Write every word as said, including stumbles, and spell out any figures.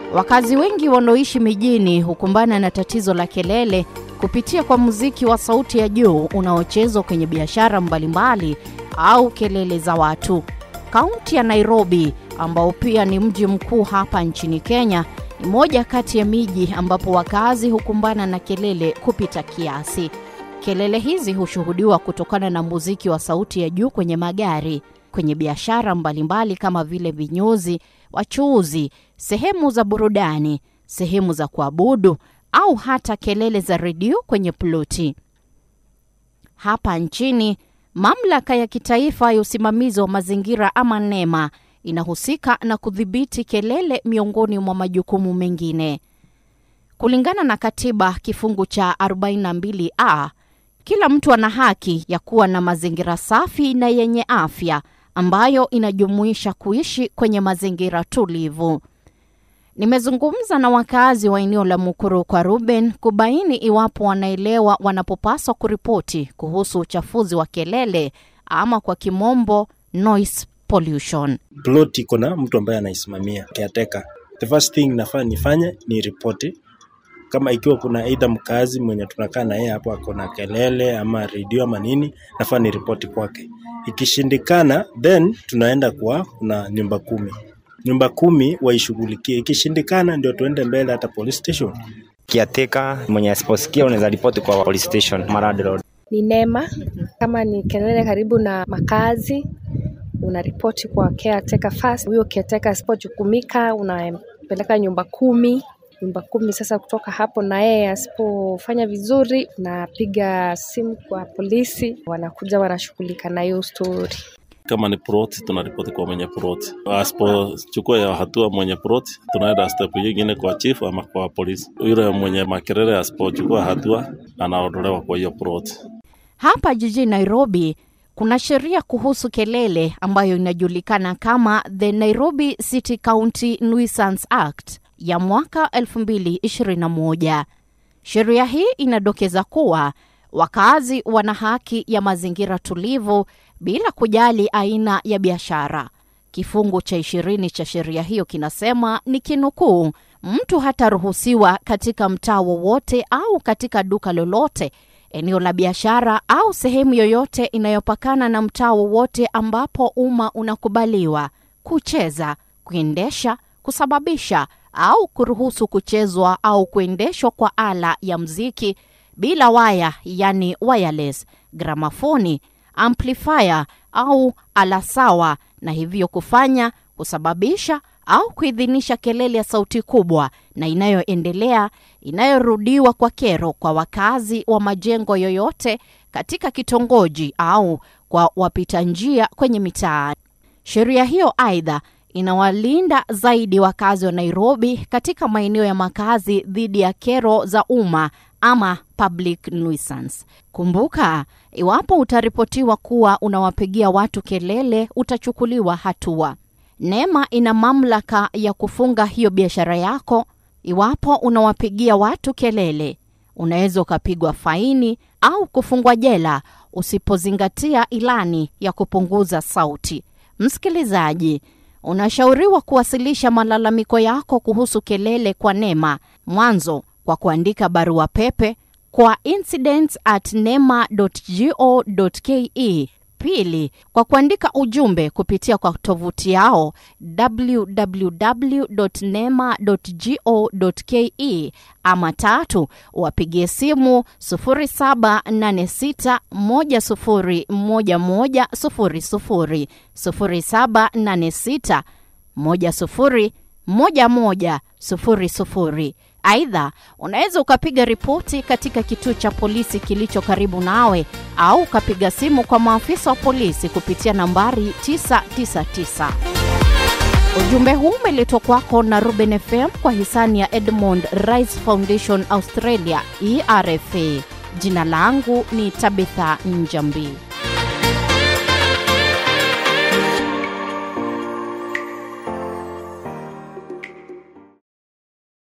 Wakazi wengi wanaoishi mijini hukumbana na tatizo la kelele kupitia kwa muziki wa sauti ya juu unaochezwa kwenye biashara mbalimbali au kelele za watu. Kaunti ya Nairobi, ambao pia ni mji mkuu hapa nchini Kenya, ni moja kati ya miji ambapo wakazi hukumbana na kelele kupita kiasi. Kelele hizi hushuhudiwa kutokana na muziki wa sauti ya juu kwenye magari, kwenye biashara mbalimbali kama vile vinyozi, wachuuzi, sehemu za burudani, sehemu za kuabudu au hata kelele za redio kwenye ploti. Hapa nchini, mamlaka ya kitaifa ya usimamizi wa mazingira ama NEMA inahusika na kudhibiti kelele miongoni mwa majukumu mengine. Kulingana na katiba kifungu cha arobaini na mbili A, kila mtu ana haki ya kuwa na mazingira safi na yenye afya ambayo inajumuisha kuishi kwenye mazingira tulivu. Nimezungumza na wakazi wa eneo la Mukuru kwa Ruben kubaini iwapo wanaelewa wanapopaswa kuripoti kuhusu uchafuzi wa kelele ama kwa kimombo noise pollution. Ploti kuna mtu ambaye anaisimamia, caretaker. The first thing nafaa nifanye ni ripoti. Kama ikiwa kuna either mkazi mwenye tunakaa na yeye hapo akona kelele ama radio ama nini, nafaa ni ripoti kwake. Ikishindikana, then tunaenda kwa kuna nyumba kumi. Nyumba kumi waishughulikie. Ikishindikana ndio tuende mbele hata police station. Kiateka mwenye asiposikia unaweza ripoti kwa police station Maradi Road. Ni NEMA. Kama ni kelele karibu na makazi, unaripoti kwa caretaker first. Huyo caretaker asipojukumika unapeleka nyumba kumi. Nyumba kumi sasa kutoka hapo na yeye asipofanya vizuri unapiga simu kwa polisi, wanakuja wanashughulika na hiyo story. Kama ni plot tunaripoti kwa mwenye plot. Asipochukua hatua mwenye plot tunaenda step nyingine kwa chief ama kwa polisi. Yule mwenye makelele asipochukua hatua anaondolewa kwa hiyo plot. Hapa jijini Nairobi kuna sheria kuhusu kelele ambayo inajulikana kama The Nairobi City County Nuisance Act ya mwaka elfu mbili ishirini na moja. Sheria hii inadokeza kuwa wakazi wana haki ya mazingira tulivu bila kujali aina ya biashara. Kifungu cha ishirini cha sheria hiyo kinasema ni kinukuu, mtu hataruhusiwa katika mtaa wowote au katika duka lolote, eneo la biashara au sehemu yoyote inayopakana na mtaa wowote ambapo umma unakubaliwa kucheza, kuendesha, kusababisha au kuruhusu kuchezwa au kuendeshwa kwa ala ya mziki bila waya, yani wireless, gramafoni, amplifier au ala sawa, na hivyo kufanya, kusababisha au kuidhinisha kelele ya sauti kubwa na inayoendelea, inayorudiwa kwa kero kwa wakazi wa majengo yoyote katika kitongoji au kwa wapita njia kwenye mitaa. Sheria hiyo aidha inawalinda zaidi wakazi wa Nairobi katika maeneo ya makazi dhidi ya kero za umma ama public nuisance. Kumbuka, iwapo utaripotiwa kuwa unawapigia watu kelele, utachukuliwa hatua. NEMA ina mamlaka ya kufunga hiyo biashara yako. Iwapo unawapigia watu kelele, unaweza ukapigwa faini au kufungwa jela usipozingatia ilani ya kupunguza sauti. Msikilizaji, unashauriwa kuwasilisha malalamiko yako kuhusu kelele kwa NEMA, mwanzo kwa kuandika barua pepe kwa incidents at nema dot go dot ke, pili kwa kuandika ujumbe kupitia kwa tovuti yao w w w dot nema dot go dot ke, ama tatu wapigie simu sufuri saba nane sita moja sufuri moja moja sufuri sufuri sufuri saba nane sita moja sufuri moja moja sufuri sufuri. Aidha, unaweza ukapiga ripoti katika kituo cha polisi kilicho karibu nawe au ukapiga simu kwa maafisa wa polisi kupitia nambari tisa tisa tisa. Ujumbe huu umeletwa kwako na Ruben F M kwa hisani ya Edmond Rice Foundation Australia, E R F A. Jina langu ni Tabitha Njambi.